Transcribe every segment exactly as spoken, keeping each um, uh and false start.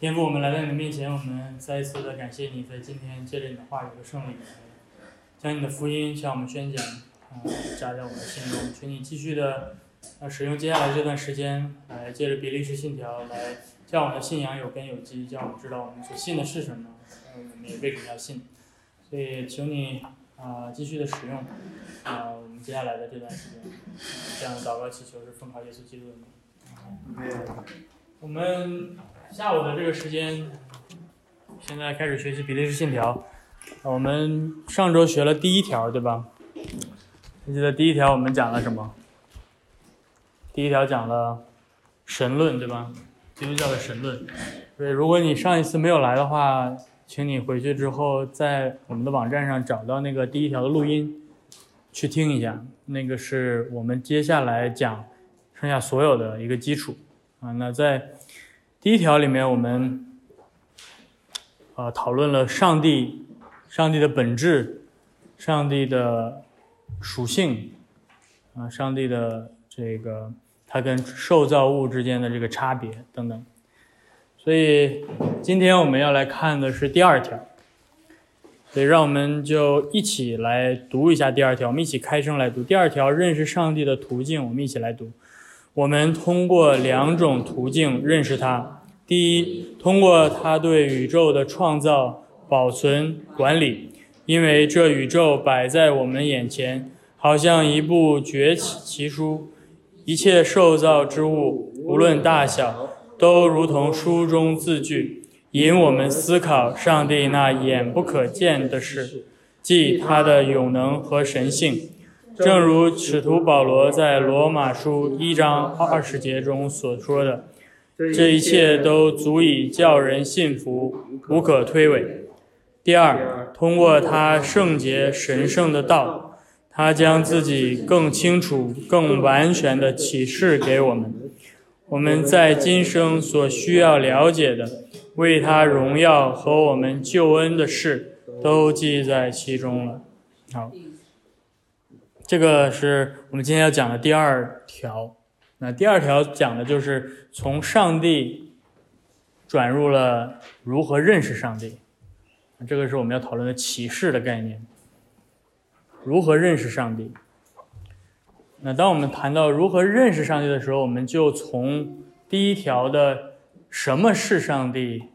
天父，我们来到你的面前，我们再一次的感谢你，在今天借着你的话语和圣灵，将你的福音向我们宣讲，啊、呃，加在我们的心中。求你继续的，呃，使用接下来这段时间，来借着比利时信条，来叫我们的信仰有根有基，叫我们知道我们所信的是什么，呃，我们也为什么要信。所以求你啊、呃，继续的使用，啊、呃，我们接下来的这段时间，呃、这样的祷告祈求是奉靠耶稣基督的名。我们下午的这个时间，现在开始学习比利时信条。我们上周学了第一条，对吧？你记得第一条我们讲了什么？第一条讲了神论，对吧？基督教的神论。所以如果你上一次没有来的话，请你回去之后在我们的网站上找到那个第一条的录音，去听一下。那个是我们接下来讲剩下所有的一个基础啊。那在第一条里面，我们呃讨论了上帝、上帝的本质、上帝的属性啊、呃，上帝的这个它跟受造物之间的这个差别等等。所以今天我们要来看的是第二条，所以让我们就一起来读一下第二条，我们一起开声来读第二条，认识上帝的途径，我们一起来读。我们通过两种途径认识他。第一，通过他对宇宙的创造、保存、管理，因为这宇宙摆在我们眼前，好像一部绝奇书，一切受造之物，无论大小，都如同书中字句，引我们思考上帝那眼不可见的事，即他的永能和神性。正如使徒保罗在罗马书一章二十节中所说的，这一切都足以叫人信服，无可推诿。第二，通过他圣洁神圣的道，他将自己更清楚、更完全的启示给我们。我们在今生所需要了解的，为他荣耀和我们救恩的事，都记在其中了。好。这个是我们今天要讲的第二条。那第二条讲的就是从上帝转入了如何认识上帝。这个是我们要讨论的启示的概念。如何认识上帝？那当我们谈到如何认识上帝的时候，我们就从第一条的什么是上帝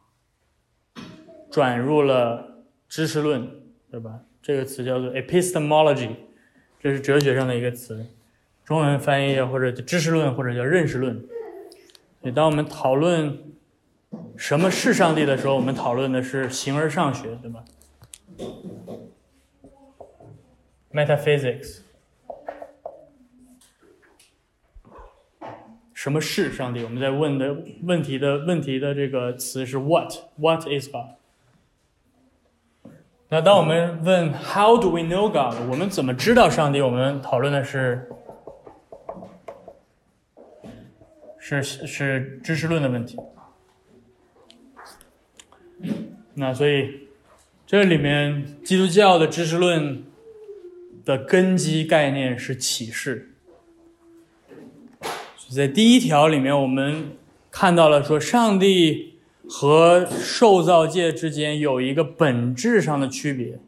转入了知识论，对吧？这个词叫做 epistemology。这是哲学上的一个词，中文翻译或者知识论或者叫认识论。所以当我们讨论什么是上帝的时候，我们讨论的是形而上学，对吧？ Metaphysics。 什么是上帝？我们在问的问题的问题的这个词是 what What is God？那当我们问 How do we know God？ 我们怎么知道上帝？我们讨论的是是是知识论的问题。那所以这里面基督教的知识论的根基概念是启示。在第一条里面，我们看到了说上帝和受造界之间有一个本质上的区别。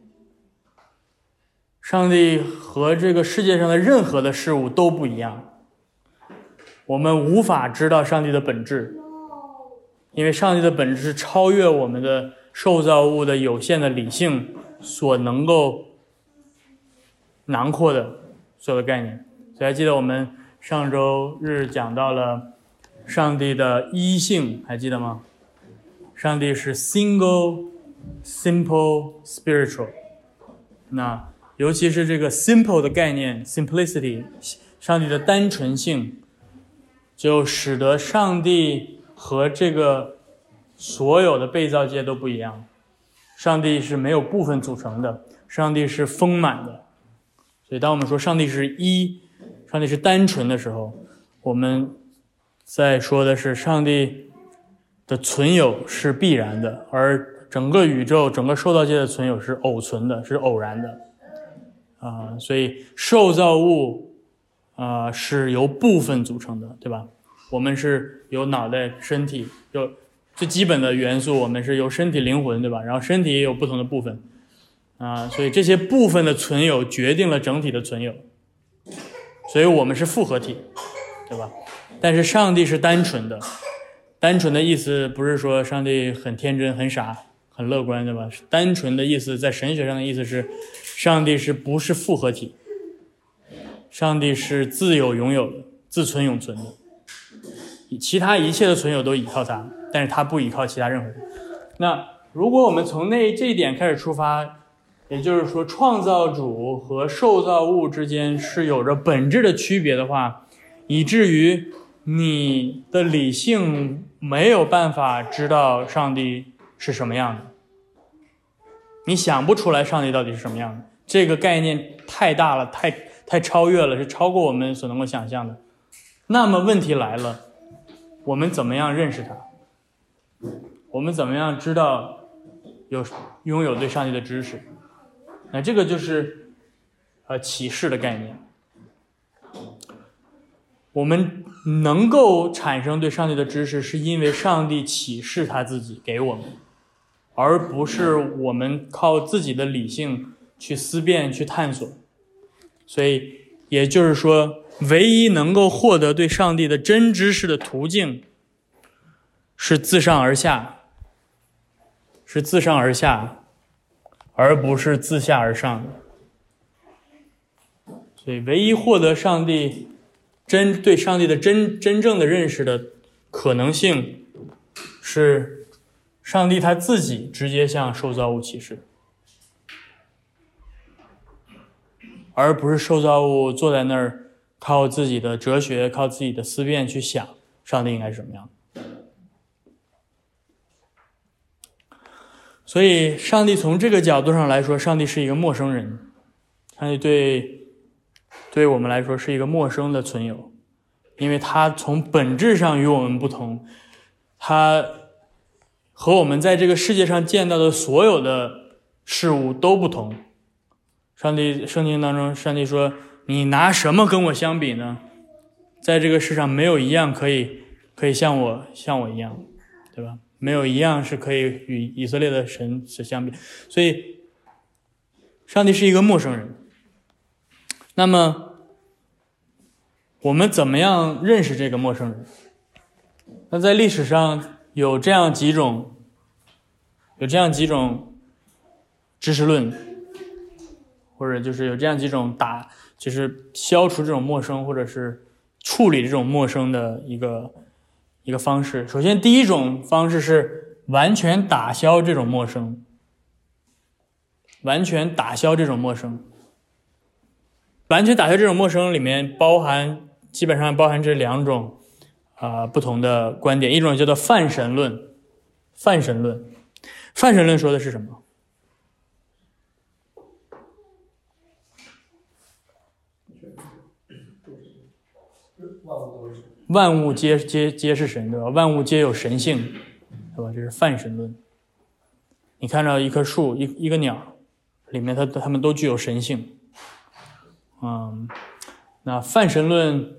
上帝和这个世界上的任何的事物都不一样。我们无法知道上帝的本质，因为上帝的本质是超越我们的受造物的有限的理性所能够囊括的所有的概念。所以还记得我们上周日讲到了上帝的一性，还记得吗？上帝是 single, simple, spiritual。 那尤其是这个 simple 的概念 simplicity， 上帝的单纯性，就使得上帝和这个所有的被造界都不一样。上帝是没有部分组成的，上帝是丰满的。所以当我们说上帝是一，上帝是单纯的时候，我们在说的是上帝的存有是必然的，而整个宇宙整个受造界的存有是偶存的，是偶然的啊、呃，所以受造物啊、呃、是由部分组成的，对吧？我们是有脑袋身体，有最基本的元素，我们是有身体、灵魂，对吧？然后身体也有不同的部分啊，所以这些部分的存有决定了整体的存有，所以我们是复合体，对吧？但是上帝是单纯的，单纯的意思不是说上帝很天真、很傻、很乐观，对吧？单纯的意思在神学上的意思是，上帝是不是复合体？上帝是自有永有的，自存永存的，其他一切的存有都依靠他，但是他不依靠其他任何人。那如果我们从那这一点开始出发，也就是说创造主和受造物之间是有着本质的区别的话，以至于你的理性没有办法知道上帝是什么样的，你想不出来上帝到底是什么样的，这个概念太大了，太太超越了，是超过我们所能够想象的。那么问题来了，我们怎么样认识他？我们怎么样知道有拥有对上帝的知识？那这个就是呃启示的概念。我们能够产生对上帝的知识，是因为上帝启示他自己给我们，而不是我们靠自己的理性去思辨、去探索。所以也就是说，唯一能够获得对上帝的真知识的途径是自上而下，是自上而下，而不是自下而上。所以唯一获得上帝真对上帝的真真正的认识的可能性，是上帝他自己直接向受造物启示，而不是受造物坐在那儿靠自己的哲学、靠自己的思辨去想上帝应该是什么样的。所以上帝从这个角度上来说，上帝是一个陌生人，上帝对对我们来说是一个陌生的存有，因为他从本质上与我们不同，他和我们在这个世界上见到的所有的事物都不同。上帝圣经当中，上帝说，你拿什么跟我相比呢？在这个世上没有一样可以可以像我像我一样，对吧？没有一样是可以与以色列的神是相比。所以上帝是一个陌生人。那么我们怎么样认识这个陌生人？那在历史上有这样几种有这样几种知识论，或者就是有这样几种打就是消除这种陌生，或者是处理这种陌生的一个一个方式。首先第一种方式是完全打消这种陌生，完全打消这种陌生。完全打消这种陌生里面包含基本上包含这两种啊、呃、不同的观点。一种叫做泛神论，泛神论，泛神论说的是什么？万物皆皆皆是神，对吧？万物皆有神性，对吧？这是泛神论。你看到一棵树、一一个鸟，里面它它们都具有神性。嗯，那泛神论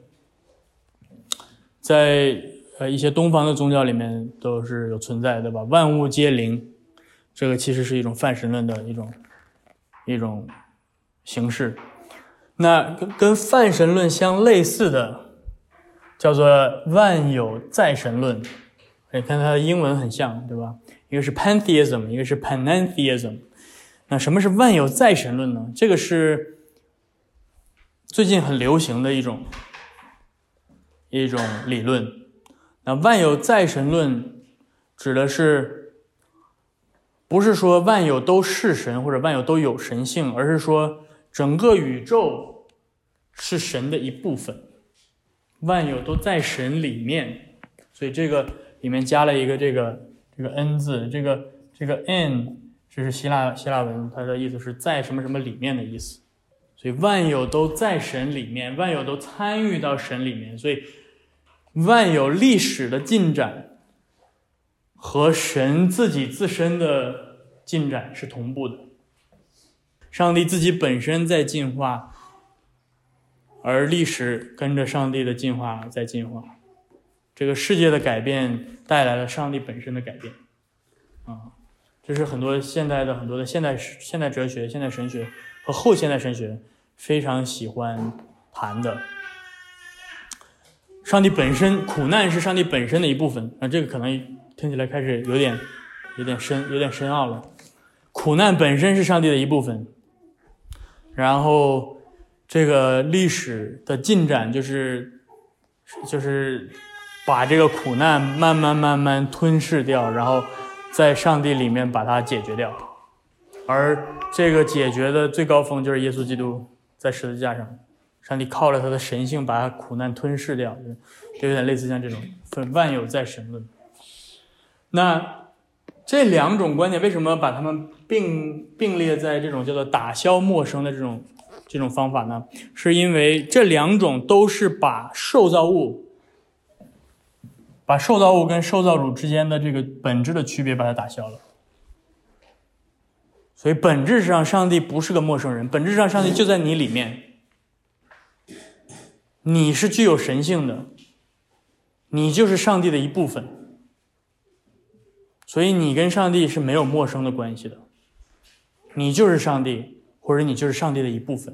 在呃一些东方的宗教里面都是有存在的，对吧？万物皆灵，这个其实是一种泛神论的一种一种形式。那跟跟泛神论相类似的叫做万有再神论，你看它的英文很像，对吧？一个是 pantheism， 一个是 panentheism。那什么是万有再神论呢？这个是最近很流行的一种一种理论。那万有再神论指的是不是说万有都是神或者万有都有神性，而是说整个宇宙是神的一部分，万有都在神里面。所以这个里面加了一个这个这个 n 字，这个这个 n 这是希腊希腊文，它的意思是在什么什么里面的意思。所以万有都在神里面，万有都参与到神里面，所以万有历史的进展和神自己自身的进展是同步的。上帝自己本身在进化，而历史跟着上帝的进化在进化， 这个世界的改变带来了上帝本身的改变啊，这是很多现代的很多的现代现代哲学、现代神学和后现代神学非常喜欢谈的。上帝本身，苦难是上帝本身的一部分啊，这个可能听起来开始有点有点深有点深奥了。苦难本身是上帝的一部分，然后这个历史的进展就是就是把这个苦难慢慢慢慢吞噬掉，然后在上帝里面把它解决掉，而这个解决的最高峰就是耶稣基督在十字架上，上帝靠着他的神性把苦难吞噬掉，就有点类似像这种万有在神论。那这两种观点为什么把它们并并列在这种叫做打消陌生的这种这种方法呢？是因为这两种都是把受造物把受造物跟受造主之间的这个本质的区别把它打消了。所以本质上上帝不是个陌生人，本质上上帝就在你里面，你是具有神性的，你就是上帝的一部分，所以你跟上帝是没有陌生的关系的，你就是上帝，或者你就是上帝的一部分。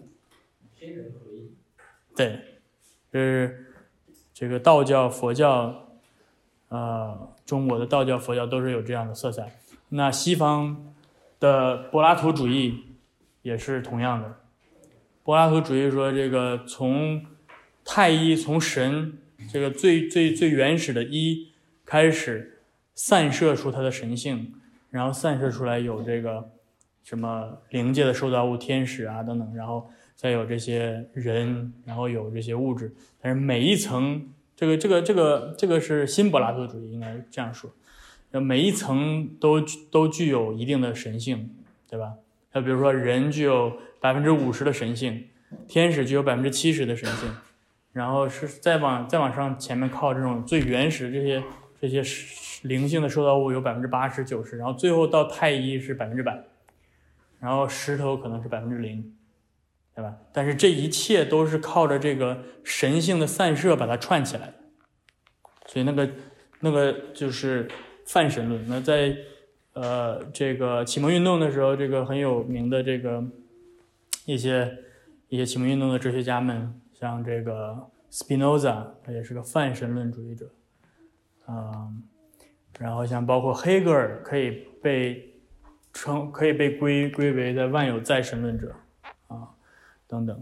对，这是这个道教、佛教，呃，中国的道教、佛教都是有这样的色彩。那西方的柏拉图主义也是同样的。柏拉图主义说，这个从太一，从神这个最最最原始的一开始散射出它的神性，然后散射出来有这个什么灵界的受造物、天使啊等等，然后再有这些人，然后有这些物质。但是每一层，这个这个这个这个是新柏拉图主义，应该这样说。每一层都都具有一定的神性，对吧？那比如说人具有百分之五十的神性，天使具有百分之七十的神性，然后是再往再往上前面靠这种最原始这些这些灵性的受造物有百分之八十九十，然后最后到太一是百分之百，然后石头可能是百分之零，对吧？但是这一切都是靠着这个神性的散射把它串起来，所以那个那个就是泛神论。那在呃这个启蒙运动的时候，这个很有名的这个一些一些启蒙运动的哲学家们，像这个斯宾诺萨，他也是个泛神论主义者，嗯，然后像包括黑格尔可以被称可以被归归为在万有再神论者啊等等，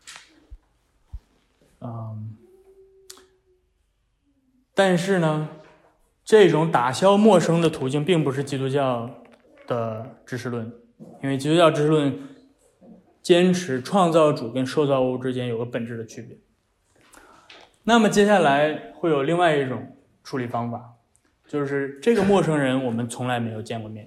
嗯，但是呢，这种打消陌生的途径并不是基督教的知识论，因为基督教知识论坚持创造主跟受造物之间有个本质的区别。那么接下来会有另外一种处理方法，就是这个陌生人我们从来没有见过面。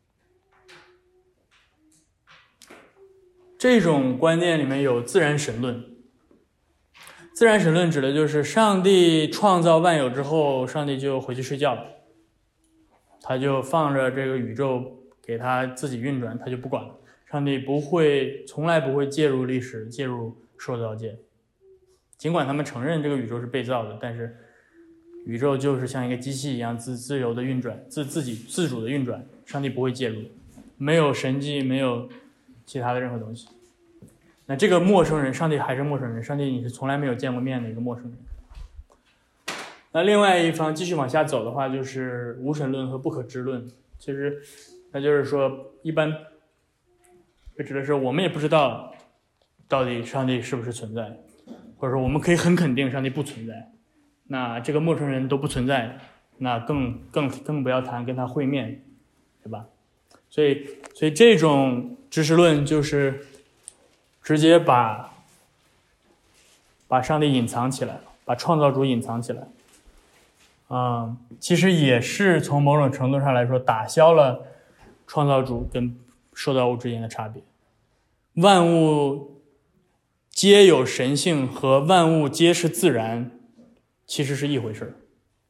这种观念里面有自然神论。自然神论指的就是上帝创造万有之后，上帝就回去睡觉了，他就放着这个宇宙给他自己运转，他就不管了。上帝不会，从来不会介入历史，介入受造界。尽管他们承认这个宇宙是被造的，但是宇宙就是像一个机器一样自自由的运转，自自己自主的运转，上帝不会介入，没有神迹，没有其他的任何东西。那这个陌生人，上帝还是陌生人，上帝你是从来没有见过面的一个陌生人。那另外一方继续往下走的话，就是无神论和不可知论。其实那就是说，一般指的是我们也不知道到底上帝是不是存在，或者说我们可以很肯定上帝不存在。那这个陌生人都不存在，那更更更不要谈跟他会面，对吧？所以所以这种知识论就是直接把把上帝隐藏起来了，把创造主隐藏起来。嗯，其实也是从某种程度上来说打消了创造主跟受造物之间的差别。万物皆有神性和万物皆是自然其实是一回事。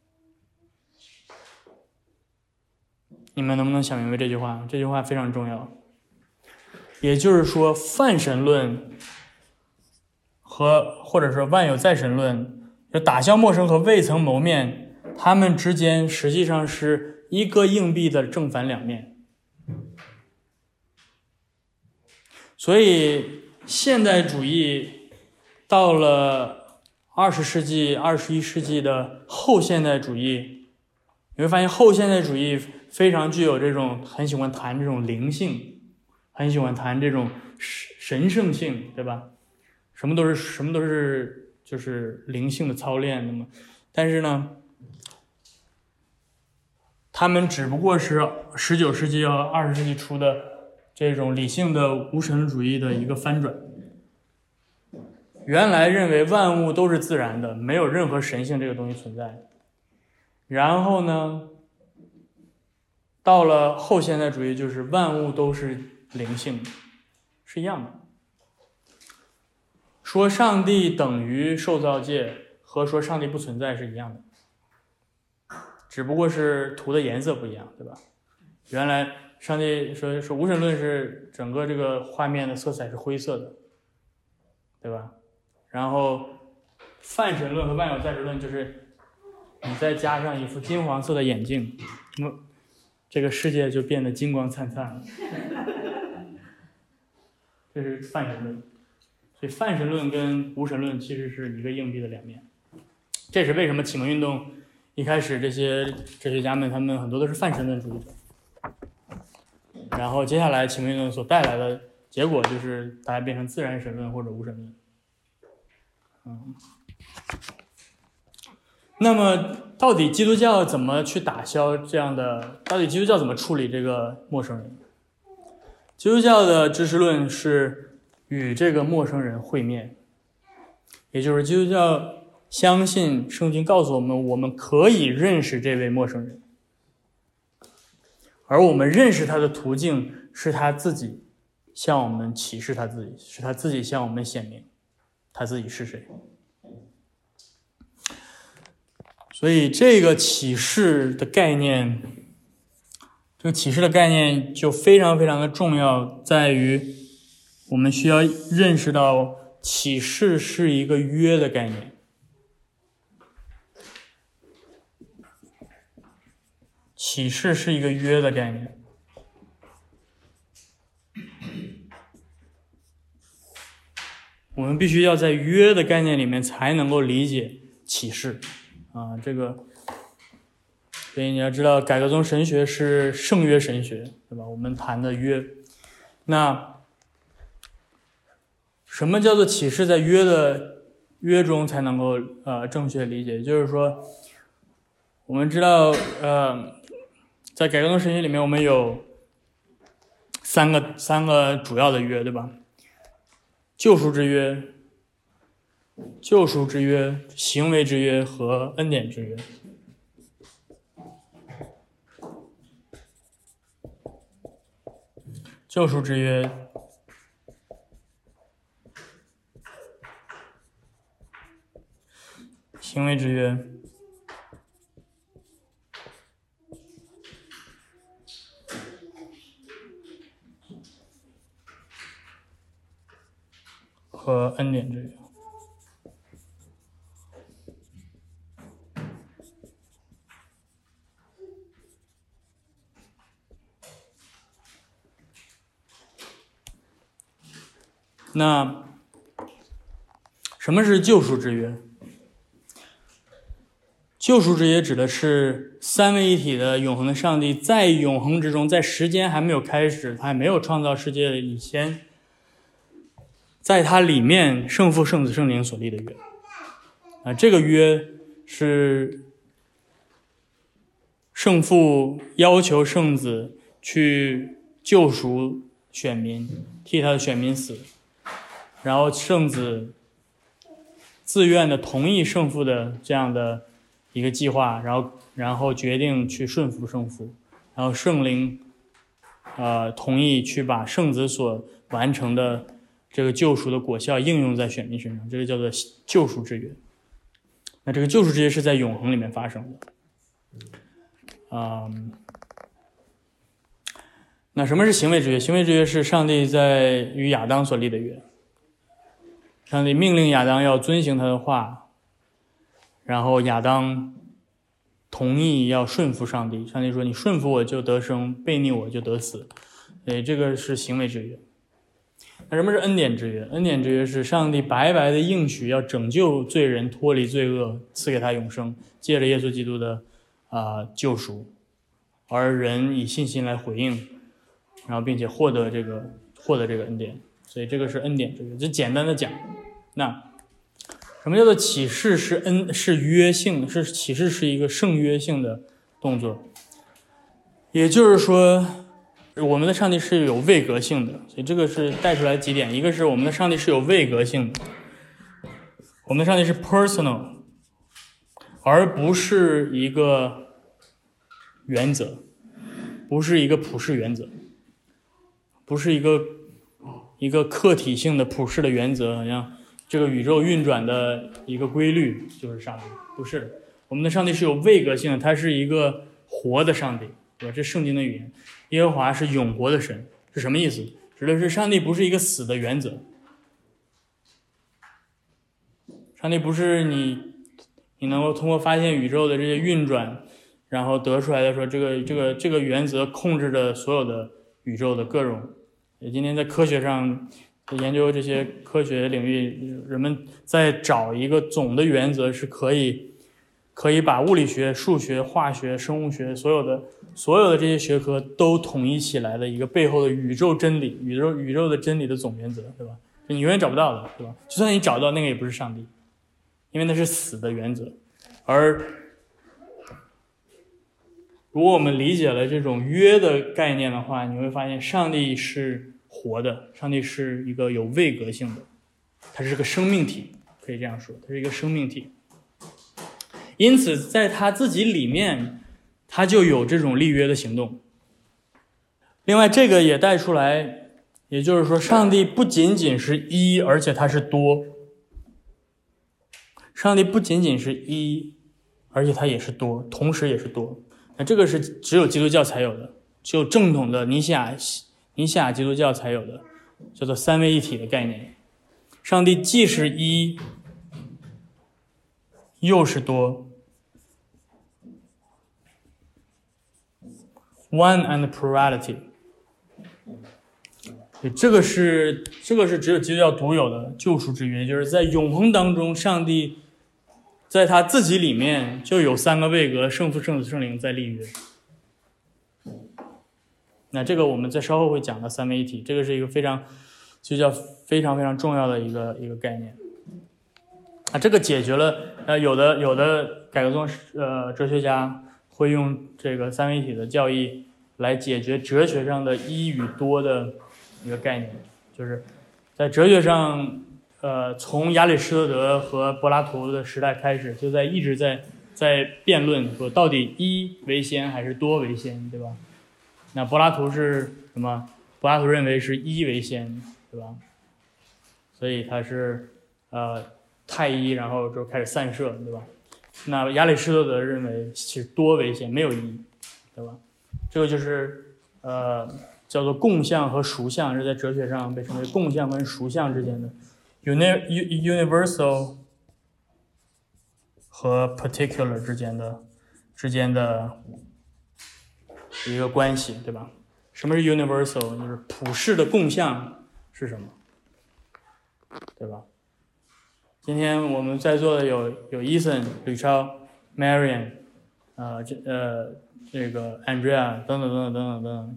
你们能不能想明白这句话？这句话非常重要。也就是说，泛神论和或者说万有再神论，就打消陌生和未曾谋面它们之间实际上是一个硬币的正反两面。所以现代主义到了二十世纪、二十一世纪的后现代主义，你会发现后现代主义非常具有这种很喜欢谈这种灵性，很喜欢谈这种神圣性，对吧？什么都是什么都是就是灵性的操练。那么，但是呢，他们只不过是十九世纪和二十世纪初的这种理性的无神主义的一个翻转。原来认为万物都是自然的，没有任何神性这个东西存在。然后呢，到了后现代主义，就是万物都是灵性，是一样的。说上帝等于受造界和说上帝不存在是一样的，只不过是涂的颜色不一样，对吧？原来上帝说说无神论是整个这个画面的色彩是灰色的，对吧？然后泛神论和万有在神论就是你再加上一副金黄色的眼镜，那么这个世界就变得金光灿灿了。这是泛神论。所以泛神论跟无神论其实是一个硬币的两面。这是为什么启蒙运动一开始这些哲学家们他们很多都是泛神论主义者，然后接下来启蒙运动所带来的结果就是大家变成自然神论或者无神论。嗯，那么到底基督教怎么去打消这样的？到底基督教怎么处理这个陌生人？基督教的知识论是与这个陌生人会面，也就是基督教相信圣经告诉我们，我们可以认识这位陌生人，而我们认识他的途径是他自己向我们启示他自己，是他自己向我们显明他自己是谁。所以这个启示的概念，这个启示的概念就非常非常的重要，在于我们需要认识到启示是一个约的概念。启示是一个约的概念。我们必须要在约的概念里面才能够理解启示啊，这个，所以你要知道，改革宗神学是圣约神学，对吧？我们谈的约，那什么叫做启示？在约的约中才能够呃正确理解，就是说，我们知道呃，在改革宗神学里面，我们有三个三个主要的约，对吧？救赎之约、救赎之约、行为之约和恩典之约。救赎之约、行为之约和恩典之约。那什么是救赎之约？救赎之约指的是三位一体的永恒的上帝在永恒之中，在时间还没有开始，他还没有创造世界以前，在他里面圣父、圣子、圣灵所立的约。啊，这个约是圣父要求圣子去救赎选民，替他的选民死，然后圣子自愿的同意圣父的这样的一个计划，然后然后决定去顺服圣父，然后圣灵呃同意去把圣子所完成的这个救赎的果效应用在选民身上，这个叫做救赎之约。那这个救赎之约是在永恒里面发生的。嗯，那什么是行为之约？行为之约是上帝在与亚当所立的约。上帝命令亚当要遵行他的话，然后亚当同意要顺服上帝。上帝说：“你顺服我就得生，悖逆我就得死。”所以这个是行为之约。那什么是恩典之约？恩典之约是上帝白白的应许要拯救罪人脱离罪恶，赐给他永生，借着耶稣基督的啊、呃、救赎，而人以信心来回应，然后并且获得这个获得这个恩典。所以这个是恩典之约。就简单的讲，那什么叫做启示是恩是约性的？是启示是一个圣约性的动作，也就是说，我们的上帝是有位格性的。所以这个是带出来几点：一个是我们的上帝是有位格性的，我们的上帝是 personal， 而不是一个原则，不是一个普世原则，不是一个一个客体性的普世的原则，好像这个宇宙运转的一个规律就是上帝，不是的。我们的上帝是有位格性的，他是一个活的上帝，对吧？这圣经的语言，耶和华是永活的神，是什么意思？指的是上帝不是一个死的原则，上帝不是你你能够通过发现宇宙的这些运转，然后得出来的说这个这个这个原则控制着所有的宇宙的各种。今天在科学上研究这些科学领域，人们在找一个总的原则，是可以可以把物理学、数学、化学、生物学所有的所有的这些学科都统一起来的一个背后的宇宙真理，宇宙宇宙的真理的总原则，对吧？你永远找不到的，对吧？就算你找到，那个也不是上帝，因为那是死的原则。而如果我们理解了这种约的概念的话，你会发现上帝是活的，上帝是一个有位格性的，它是个生命体，可以这样说，它是一个生命体。因此在他自己里面，他就有这种立约的行动。另外这个也带出来，也就是说上帝不仅仅是一，而且他是多。上帝不仅仅是一，而且他也是多，同时也是多。那这个是只有基督教才有的，只有正统的尼西亚尼西亚基督教才有的，叫做三位一体的概念。上帝既是一，又是多。One and plurality， 这个是这个是只有基督教独有的救赎之约，就是在永恒当中，上帝在他自己里面就有三个位格，圣父、圣子、圣灵在立约。那这个我们在稍后会讲到三位一体，这个是一个非常基督教非常非常重要的一个一个概念。啊，这个解决了呃有的有的改革宗呃哲学家会用这个三位一体的教义来解决哲学上的一与多的一个概念，就是在哲学上，呃，从亚里士多德和柏拉图的时代开始，就在一直在在辩论说到底一为先还是多为先，对吧？那柏拉图是什么？柏拉图认为是一为先，对吧？所以他是呃太一，然后就开始散射，对吧？那亚里士多德认为是多为先，没有一，对吧？这个就是呃叫做共相和属相，是在哲学上被称为共相跟属相之间的 universal 和 particular 之间的之间的一个关系，对吧？什么是 universal？ 就是普世的共相是什么，对吧？今天我们在座的有有 Ethan、吕超、Marian， 呃这呃这个 Andrea 等等等等等等等等。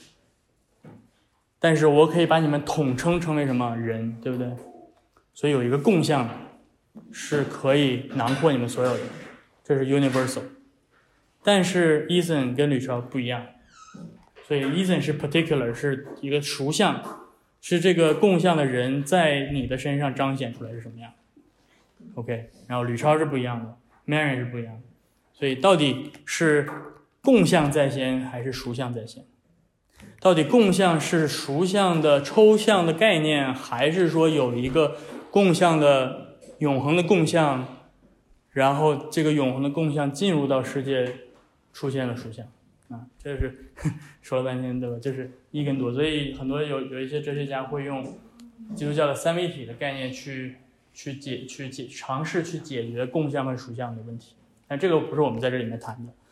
但是我可以把你们统称成为什么人，对不对？所以有一个共相是可以囊括你们所有的，这是 universal。但是 Ethan 跟吕超不一样，所以 Ethan 是 particular， 是一个属相，是这个共相的人在你的身上彰显出来是什么样。OK， 然后吕超是不一样的 ，Marian 是不一样的，所以到底是共相在先还是属相在先？到底共相是属相的抽象的概念，还是说有一个共相的永恒的共相，然后这个永恒的共相进入到世界，出现了属相啊？这是说了半天，对吧？就是一跟多，所以很多有有一些哲学家会用基督教的三位一体的概念去去解去解尝试去解决共相和属相的问题。 但这个不是我们在这里面谈的。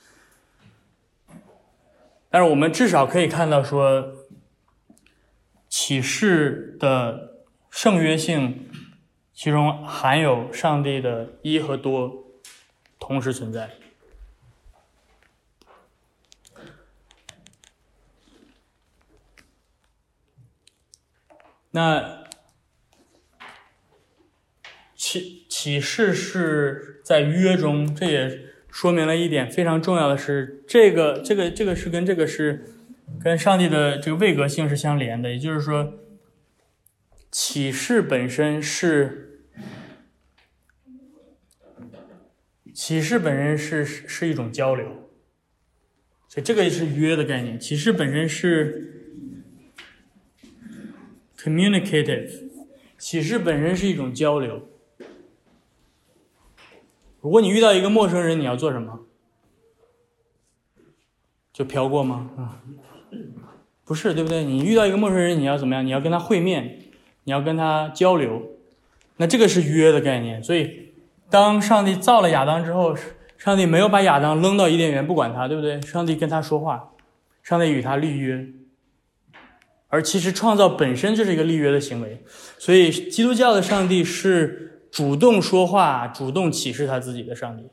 但是我们至少可以看到说，启示的圣约性其中含有上帝的一和多同时存在。那启启示是在约中，这也说明了一点非常重要的是，这个这个这个是跟这个是跟上帝的这个位格性是相连的，也就是说，启示本身是启示本身是是一种交流，所以这个是约的概念。启示本身是 communicative， 启示本身是一种交流。如果你遇到一个陌生人，你要做什么？就飘过吗？啊，不是，对不对？你遇到一个陌生人，你要怎么样？你要跟他会面，你要跟他交流。那这个是约的概念。所以，当上帝造了亚当之后，上帝没有把亚当扔到伊甸园不管他，对不对？上帝跟他说话，上帝与他立约。而其实创造本身就是一个立约的行为。所以，基督教的上帝是主动说话、主动启示他自己的上帝。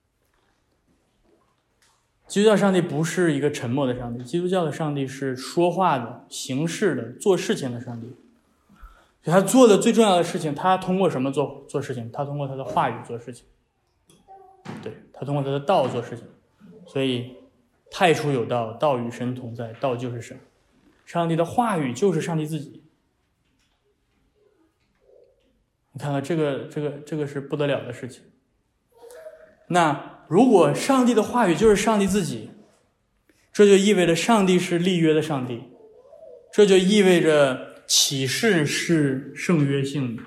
基督教上帝不是一个沉默的上帝，基督教的上帝是说话的、行事的、做事情的上帝。所以他做的最重要的事情，他通过什么做做事情？他通过他的话语做事情。对，他通过他的道做事情。所以太初有道，道与神同在，道就是神。上帝的话语就是上帝自己。你看到这个这个这个是不得了的事情。那如果上帝的话语就是上帝自己，这就意味着上帝是立约的上帝，这就意味着启示是圣约性的。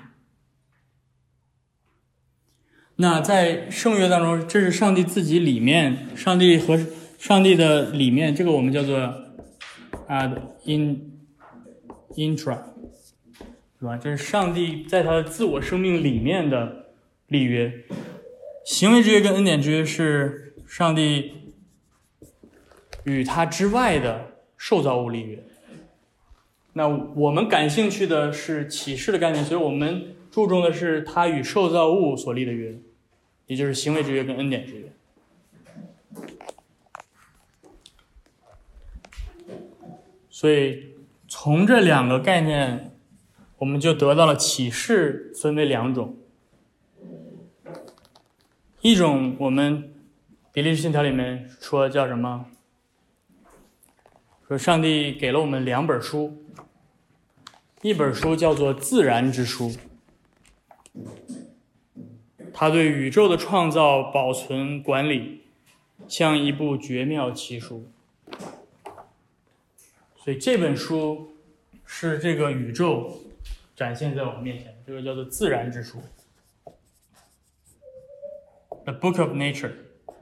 那在圣约当中，这是上帝自己里面，上帝和上帝的里面，这个我们叫做 ad in intra， 是吧？这是上帝在他的自我生命里面的立约。行为之约跟恩典之约是上帝与他之外的受造物立约。那我们感兴趣的是启示的概念，所以我们注重的是他与受造物所立的约，也就是行为之约跟恩典之约。所以从这两个概念，我们就得到了启示分为两种。一种我们比利时信条里面说叫什么？说上帝给了我们两本书，一本书叫做自然之书，它对宇宙的创造、保存、管理像一部绝妙奇书。所以这本书是这个宇宙展现在我们面前，这个叫做自然之书。The Book of Nature。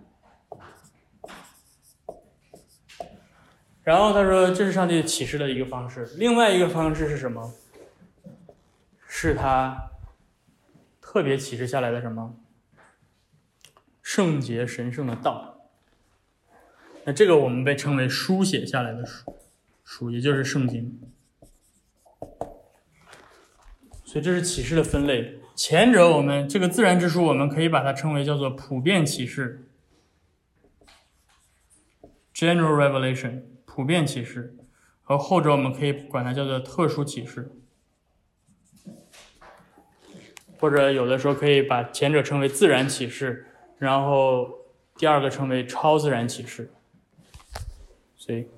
然后他说这是上帝启示的一个方式，另外一个方式是什么？是他特别启示下来的什么？圣洁神圣的道。那这个我们被称为书写下来的书，书也就是圣经。所以这是启示的分类。前者我们这个自然之书，我们可以把它称为叫做普遍启示 （General Revelation）， 普遍启示。而后者我们可以管它叫做特殊启示，或者有的时候可以把前者称为自然启示，然后第二个称为超自然启示。所以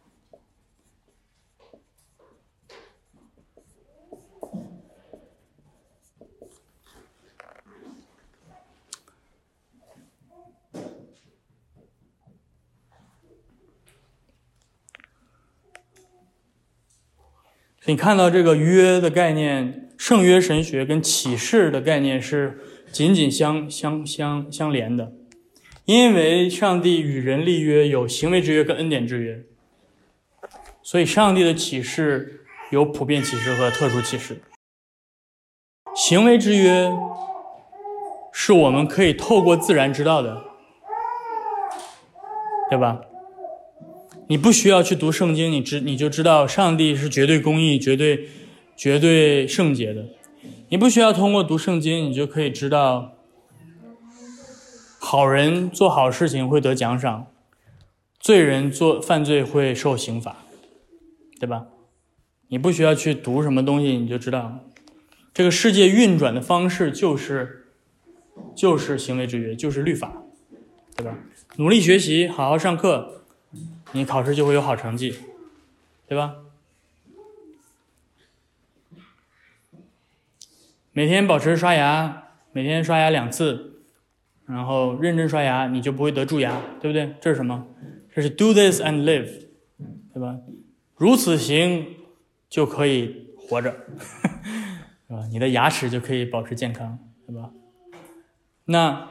你看到这个约的概念，圣约神学跟启示的概念是紧紧相相相相连的，因为上帝与人立约有行为之约跟恩典之约，所以上帝的启示有普遍启示和特殊启示。行为之约是我们可以透过自然知道的， 对吧？你不需要去读圣经，你知你就知道上帝是绝对公义、绝对绝对圣洁的。你不需要通过读圣经，你就可以知道好人做好事情会得奖赏，罪人做犯罪会受刑罚，对吧？你不需要去读什么东西，你就知道这个世界运转的方式就是就是行为制约，就是律法，对吧？努力学习，好好上课，你考试就会有好成绩，对吧？每天保持刷牙，每天刷牙两次，然后认真刷牙，你就不会得蛀牙，对不对？这是什么？这是 do this and live， 对吧？如此行就可以活着，对吧？你的牙齿就可以保持健康，对吧？那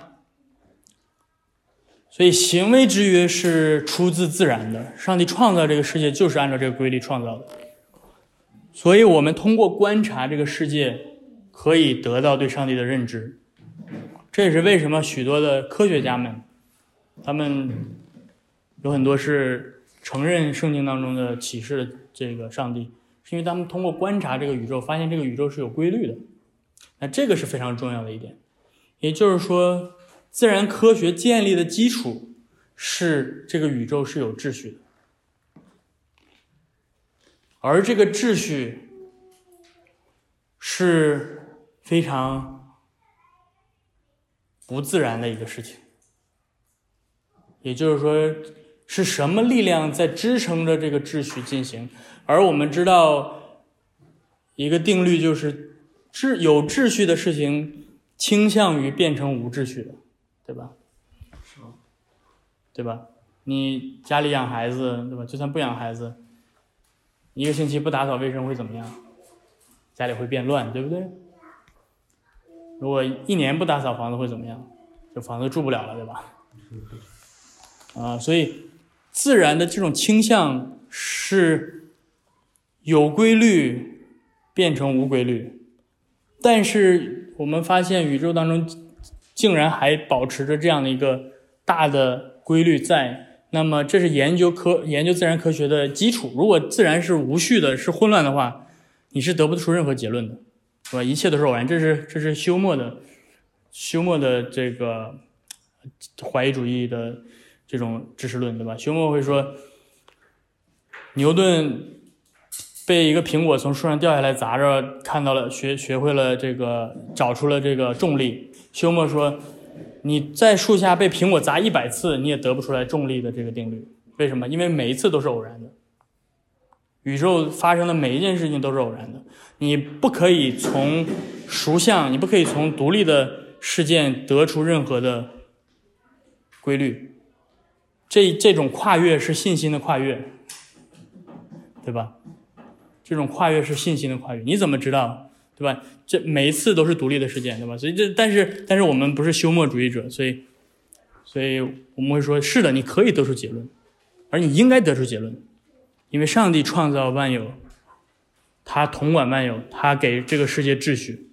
所以行为制约是出自自然的，上帝创造这个世界就是按照这个规律创造的，所以我们通过观察这个世界可以得到对上帝的认知。这也是为什么许多的科学家们，他们有很多是承认圣经当中的启示的这个上帝，是因为他们通过观察这个宇宙，发现这个宇宙是有规律的。那这个是非常重要的一点，也就是说自然科学建立的基础是这个宇宙是有秩序的，而这个秩序是非常不自然的一个事情。也就是说是什么力量在支撑着这个秩序进行，而我们知道一个定律，就是秩有秩序的事情倾向于变成无秩序的，对吧？对吧？你家里养孩子，对吧？就算不养孩子，一个星期不打扫卫生会怎么样？家里会变乱，对不对？如果一年不打扫房子会怎么样？这房子住不了了，对吧？啊，所以自然的这种倾向是有规律变成无规律，但是我们发现宇宙当中竟然还保持着这样的一个大的规律在，那么这是研究科研究自然科学的基础。如果自然是无序的，是混乱的话，你是得不出任何结论的，是吧？一切都是偶然，这是这是休谟的休谟的这个怀疑主义的这种知识论，对吧？休谟会说，牛顿被一个苹果从树上掉下来砸着，看到了学学会了这个找出了这个重力。休谟说，你在树下被苹果砸一百次，你也得不出来重力的这个定律。为什么？因为每一次都是偶然的。宇宙发生的每一件事情都是偶然的，你不可以从属相，你不可以从独立的事件得出任何的规律。这这种跨越是信心的跨越，对吧？这种跨越是信心的跨越。你怎么知道，对吧？这每一次都是独立的事件，对吧？所以这但是但是我们不是休谟主义者，所以所以我们会说，是的，你可以得出结论，而你应该得出结论。因为上帝创造万有，他统管万有，他给这个世界秩序。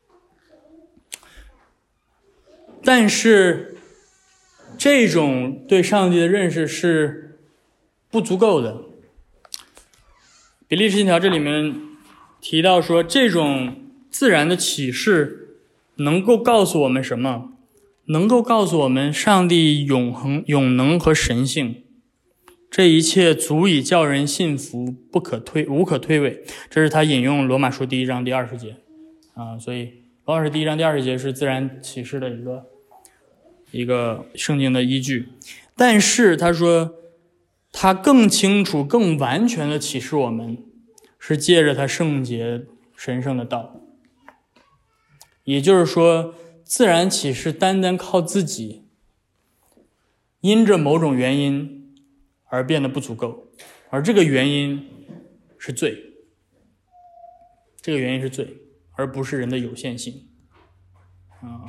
但是这种对上帝的认识是不足够的。比利时信条这里面提到说，这种自然的启示能够告诉我们什么？能够告诉我们上帝永恒、永能和神性。这一切足以叫人信服，不可推，无可推诿。这是他引用罗马书第一章第二十节啊，所以罗马书第一章第二十节是自然启示的一个一个圣经的依据。但是他说，他更清楚、更完全的启示我们，是借着他圣洁神圣的道。也就是说，自然启示单单靠自己，因着某种原因而变得不足够，而这个原因是罪，这个原因是罪，而不是人的有限性。嗯，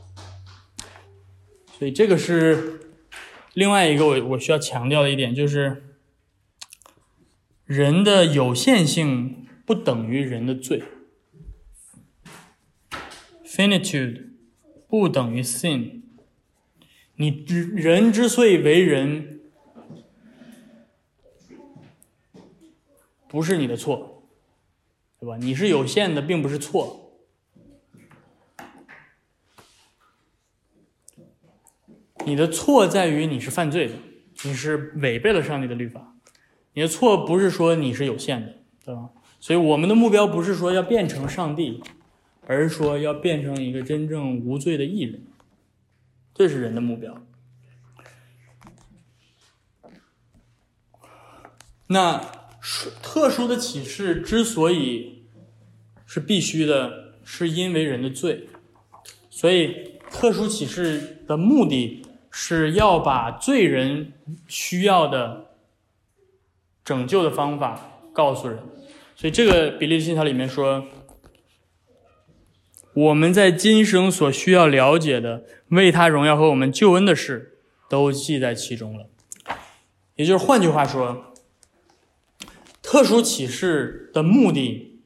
所以这个是另外一个我我需要强调的一点，就是人的有限性不等于人的罪 ，finitude 不等于 sin。你人之所以为人， 不是你的错，对吧？你是有限的，并不是错。你的错在于你是犯罪的，你是违背了上帝的律法。你的错不是说你是有限的，对吧？所以我们的目标不是说要变成上帝，而是说要变成一个真正无罪的义人，这是人的目标。那特殊的启示之所以是必须的，是因为人的罪。所以特殊启示的目的是要把罪人需要的拯救的方法告诉人。所以这个比利信条里面说，我们在今生所需要了解的为他荣耀和我们救恩的事都记在其中了。也就是换句话说，特殊启示的目的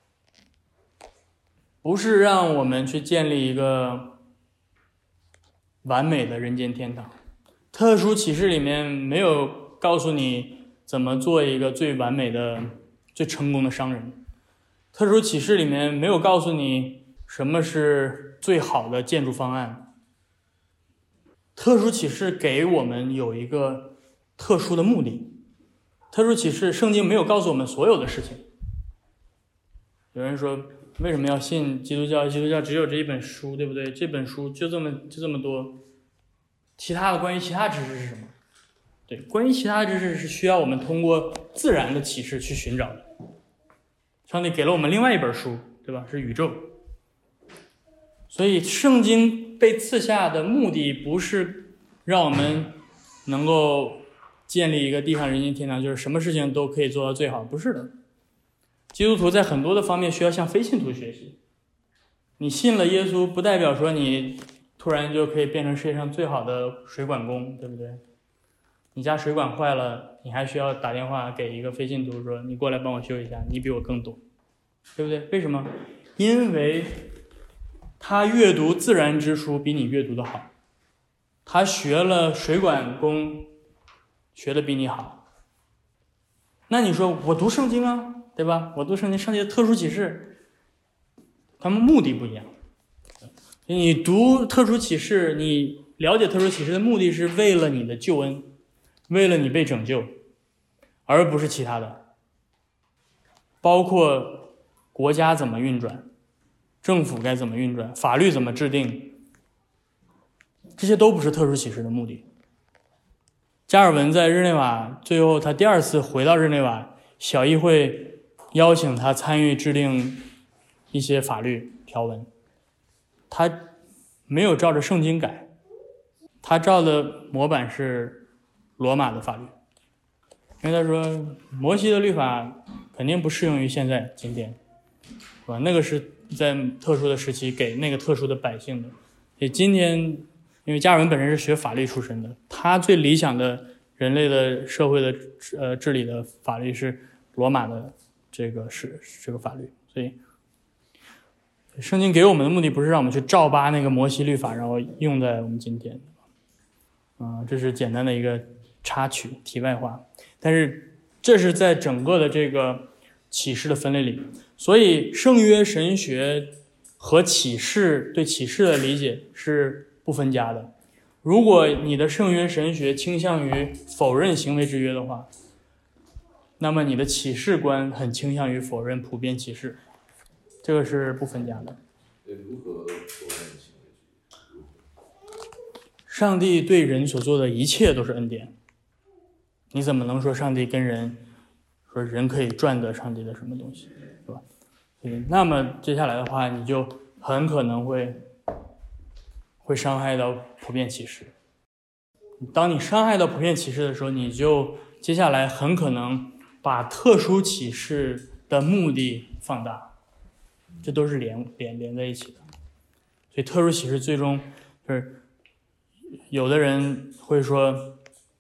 不是让我们去建立一个完美的人间天堂。特殊启示里面没有告诉你怎么做一个最完美的、最成功的商人。特殊启示里面没有告诉你什么是最好的建筑方案。特殊启示给我们有一个特殊的目的。特殊启示，圣经没有告诉我们所有的事情。有人说，为什么要信基督教？基督教只有这一本书，对不对？这本书就这么就这么多，其他的关于其他知识是什么？对，关于其他知识是需要我们通过自然的启示去寻找的。上帝给了我们另外一本书，对吧？是宇宙。所以圣经被赐下的目的不是让我们能够建立一个地上人间天堂，就是什么事情都可以做到最好，不是的。基督徒在很多的方面需要向非信徒学习。你信了耶稣，不代表说你突然就可以变成世界上最好的水管工，对不对？你家水管坏了，你还需要打电话给一个非信徒说，你过来帮我修一下，你比我更懂，对不对？为什么？因为他阅读自然之书比你阅读的好，他学了水管工学的比你好。那你说我读圣经啊，对吧？我读圣经，上帝的特殊启示，他们目的不一样。你读特殊启示，你了解特殊启示的目的是为了你的救恩，为了你被拯救，而不是其他的。包括国家怎么运转，政府该怎么运转，法律怎么制定，这些都不是特殊启示的目的。加尔文在日内瓦，最后他第二次回到日内瓦，小议会邀请他参与制定一些法律条文，他没有照着圣经改，他照的模板是罗马的法律，因为他说摩西的律法肯定不适用于现在今天，是吧？那个是在特殊的时期给那个特殊的百姓的。所以今天，因为加尔文本身是学法律出身的，他最理想的人类的社会的呃治理的法律是罗马的这个是这个法律。所以圣经给我们的目的不是让我们去照扒那个摩西律法，然后用在我们今天。嗯、呃，这是简单的一个插曲题外话，但是这是在整个的这个启示的分类里。所以圣约神学和启示对启示的理解是不分家的。如果你的圣约神学倾向于否认行为之约的话，那么你的启示观很倾向于否认普遍启示，这个是不分家的。 如何否认行为之约？ 上帝对人所做的一切都是恩典，你怎么能说上帝跟人说人可以赚得上帝的什么东西，对吧？嗯，那么接下来的话，你就很可能会会伤害到普遍启示。当你伤害到普遍启示的时候，你就接下来很可能把特殊启示的目的放大，这都是连连连在一起的。所以特殊启示最终就是有的人会说，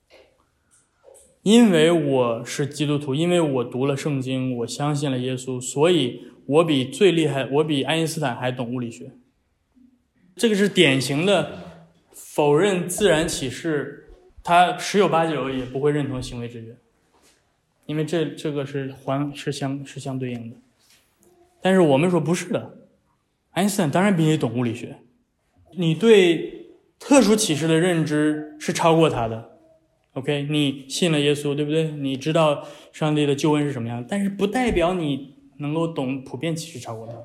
因为我是基督徒，因为我读了圣经，我相信了耶稣，所以我比最厉害，我比爱因斯坦还懂物理学。这个是典型的否认自然启示，他十有八九也不会认同行为之约。 因为这这个是环是相是相对应的。但是我们说不是的，爱因斯坦当然比你懂物理学，你对特殊启示的认知是超过他的。OK， 你信了耶稣，对不对？你知道上帝的救恩是什么样的，但是不代表你能够懂普遍启示超过他。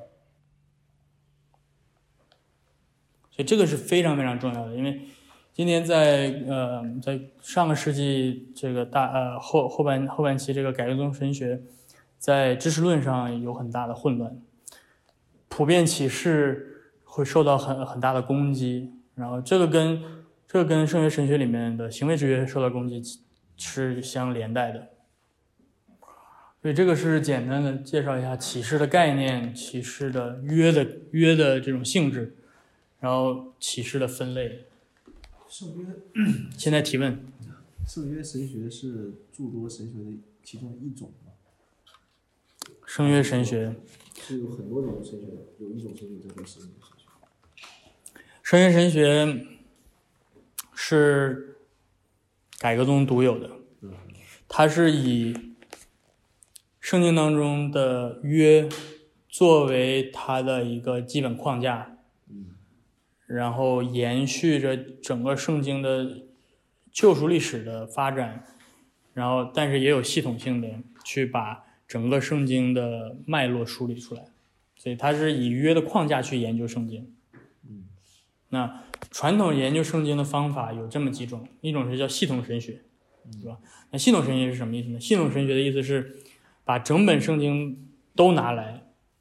所以这个是非常非常重要的，因为今天在呃在上个世纪这个大呃后后半后半期这个改革宗神学在知识论上有很大的混乱，普遍启示会受到很很大的攻击，然后这个跟这个跟圣约神学里面的行为制约受到攻击是相连带的。所以这个是简单的介绍一下启示的概念、启示的约的约的这种性质，然后启示的分类。 圣约， 现在提问。 圣约神学是诸多神学的其中一种吗？ 圣约神学是有很多种神学，有一种神学叫做圣约神学。 圣约神学是改革宗独有的，它是以圣经当中的约作为它的一个基本框架，然后延续着整个圣经的救赎历史的发展，然后但是也有系统性的去把整个圣经的脉络梳理出来，所以它是以约的框架去研究圣经。那传统研究圣经的方法有这么几种，一种是叫系统神学，对吧？那系统神学是什么意思呢？系统神学的意思是把整本圣经都拿来，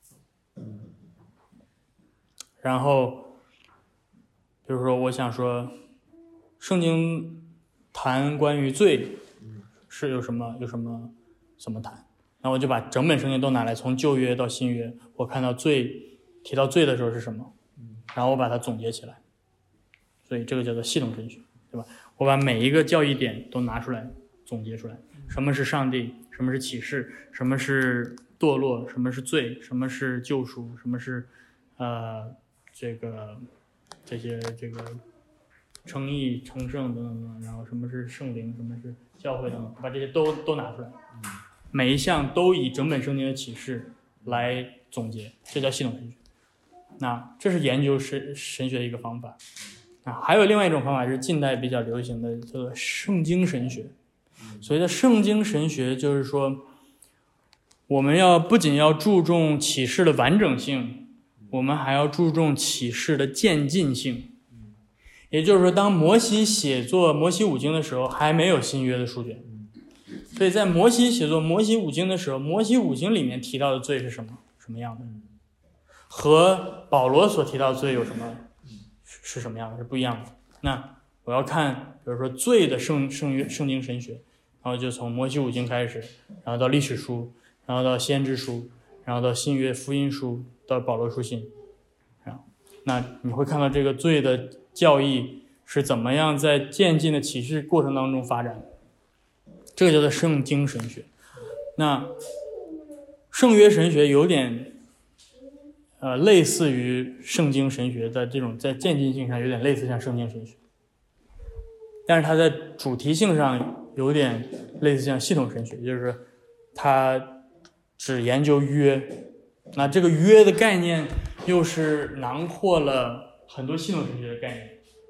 然后比如说我想说圣经谈关于罪是有什么有什么怎么谈，然后我就把整本圣经都拿来，从旧约到新约，我看到罪提到罪的时候是什么，然后我把它总结起来，所以这个叫做系统神学，对吧？我把每一个教义点都拿出来总结出来，什么是上帝，什么是启示，什么是堕落，什么是罪，什么是救赎，什么是呃这个这些这个称义称圣等等等，然后什么是圣灵，什么是教会等等，把这些都都拿出来，每一项都以整本圣经的启示来总结，这叫系统神学。那这是研究神神学的一个方法啊，还有另外一种方法是近代比较流行的，叫做圣经神学。所谓的圣经神学，就是说我们要不仅要注重启示的完整性，我们还要注重启示的渐进性。也就是说，当摩西写作摩西五经的时候，还没有新约的书卷，所以在摩西写作摩西五经的时候，摩西五经里面提到的罪是什么什么样的，和保罗所提到的罪有什么是什么样的，是不一样的。那我要看比如说罪的圣圣约圣经神学，然后就从摩西五经开始，然后到历史书，然后到先知书，然后到新约福音书，到保罗书信，那你会看到这个罪的教义是怎么样在渐进的启示过程当中发展，这个叫做圣经神学。那圣约神学有点呃类似于圣经神学，在这种在渐进性上有点类似像圣经神学，但是它在主题性上有点类似像系统神学，就是它只研究约，那这个约的概念又是囊括了很多系统神学的概念。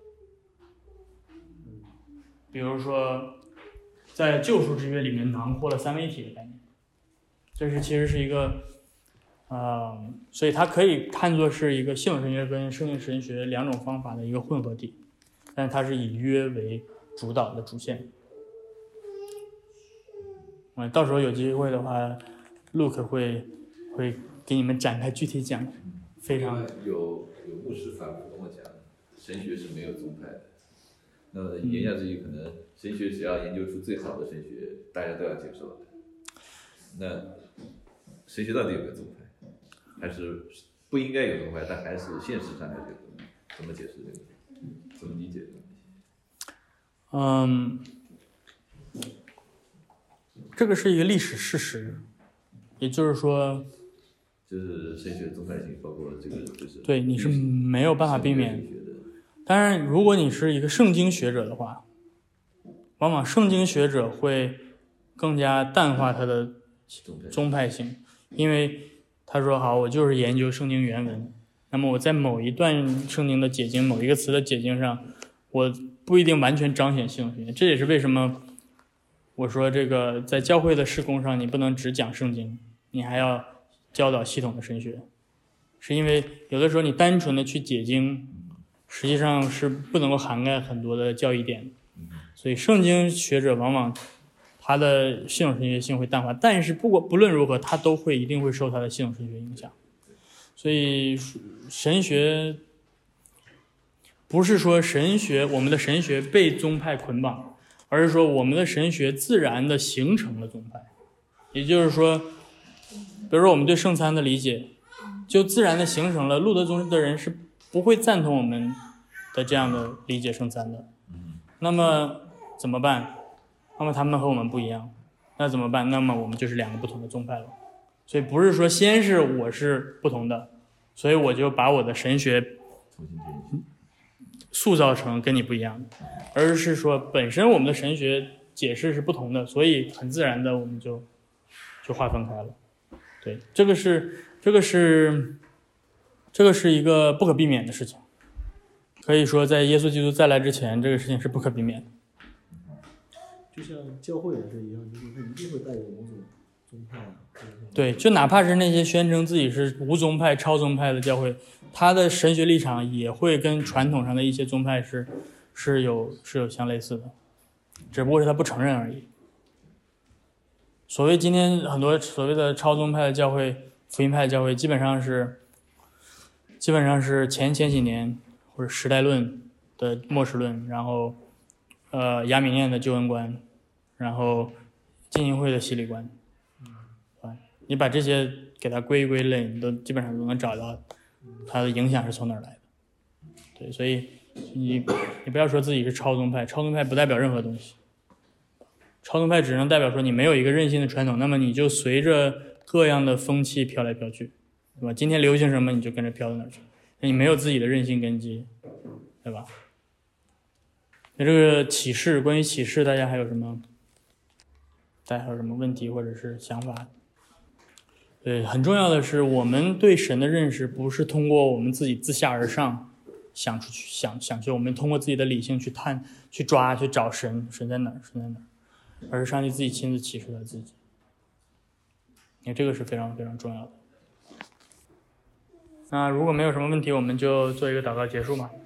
比如说在救赎之约里面囊括了三位一体的概念，这是其实是一个呃，所以它可以看作是一个系统神学跟圣经神学两种方法的一个混合体，但是它是以约为主导的主线。嗯，到时候有机会的话 Luke 会会给你们展开具体讲，非常有有牧师反复跟我讲，神学是没有宗派的。那么言下之意，可能神学只要研究出最好的神学，大家都要接受的。那神学到底有没有宗派，还是不应该有宗派？但还是现实上还是有宗派？怎么解释这个？怎么理解这个问题？ 嗯，这个是一个历史事实，也就是说， 就是神学宗派性，包括这个就是对，你是没有办法避免。当然，如果你是一个圣经学者的话，往往圣经学者会更加淡化它的宗派性，因为他说好，我就是研究圣经原文，那么我在某一段圣经的解经，某一个词的解经上，我不一定完全彰显系统神学。这也是为什么我说这个在教会的事工上，你不能只讲圣经，你还要教导系统的神学，是因为有的时候你单纯的去解经，实际上是不能够涵盖很多的教义点，所以圣经学者往往他的系统神学性会淡化，但是不过不论如何，他都会一定会受他的系统神学影响。所以神学不是说神学我们的神学被宗派捆绑，而是说我们的神学自然的形成了宗派。也就是说，比如说我们对圣餐的理解，就自然的形成了路德宗的人是不会赞同我们的这样的理解圣餐的。那么怎么办？那么他们和我们不一样，那怎么办？那么我们就是两个不同的宗派了。所以不是说先是我是不同的，所以我就把我的神学塑造成跟你不一样的，而是说本身我们的神学解释是不同的，所以很自然的我们就就划分开了。对，这个是这个是这个是一个不可避免的事情。可以说在耶稣基督再来之前，这个事情是不可避免的。 就像教会来说一样，就是它一定会带有某种宗派啊。 对，就哪怕是那些宣称自己是无宗派、超宗派的教会，他的神学立场也会跟传统上的一些宗派是是有是有相类似的，只不过是他不承认而已。所谓今天很多所谓的超宗派的教会、福音派的教会，基本上是基本上是前前几年或者时代论的末世论，然后呃亚米念的救恩观，然后浸信会的洗礼观。你把这些给它归一归类，你都基本上都能找到它的影响是从哪儿来的。对，所以你你不要说自己是超宗派，超宗派不代表任何东西。超宗派只能代表说你没有一个韧性的传统，那么你就随着各样的风气飘来飘去，对吧？今天流行什么你就跟着飘到哪儿去，你没有自己的韧性根基，对吧？那这个启示，关于启示，大家还有什么？大家还有什么问题或者是想法？对，很重要的是，我们对神的认识不是通过我们自己自下而上想出去想想去，我们通过自己的理性去探、去抓、去找神，神在哪儿，神在哪儿，而是上帝自己亲自启示他自己。因为这个是非常非常重要的。那如果没有什么问题，我们就做一个祷告结束吧。